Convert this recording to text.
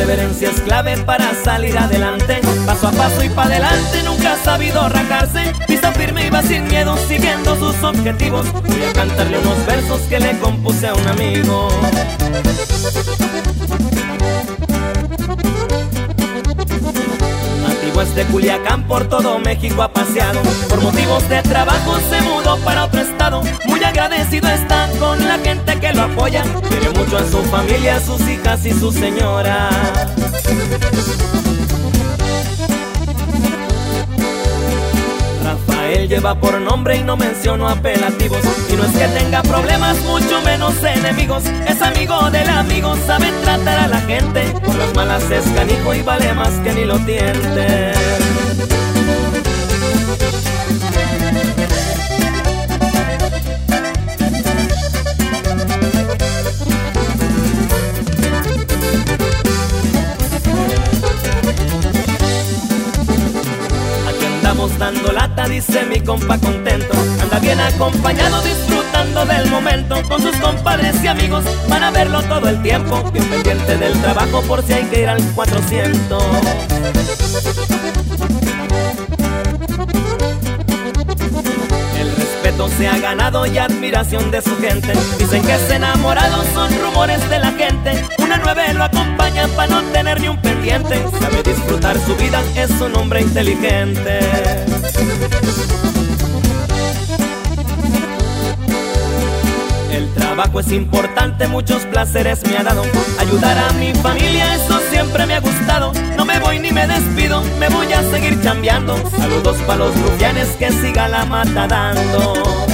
perseverancia es clave para salir adelante. Paso a paso y pa' adelante, nunca ha sabido rajarse. Pisa firme y va sin miedo, siguiendo sus objetivos. Voy a cantarle unos versos que le compuse a un amigo. Nativo es de Culiacán, por todo México ha paseado. Por motivos de trabajo se mudó para otro estado. Muy agradecido está con la gente que lo apoya. Quiere mucho a su familia, a sus hijas y su señora. Rafael lleva por nombre y no menciono apelativos. Y no es que tenga problemas, mucho menos enemigos. Es amigo del amigo, sabe tratar a la gente. Por las malas es canijo y vale más que ni lo tiente. Dando lata, dice mi compa contento. Anda bien acompañado, disfrutando del momento. Con sus compadres y amigos van a verlo todo el tiempo. Bien pendiente del trabajo por si hay que ir al 400. El respeto se ha ganado y admiración de su gente. Dicen que es enamorado, son rumores de la gente. Una 9 lo acompaña para no tener ni un pendiente. Sabe disfrutar su vida, es un hombre inteligente. El trabajo es importante, muchos placeres me ha dado. Ayudar a mi familia, eso siempre me ha gustado. No me voy ni me despido, me voy a seguir chambeando. Saludos para los rufianes, que siga la mata dando.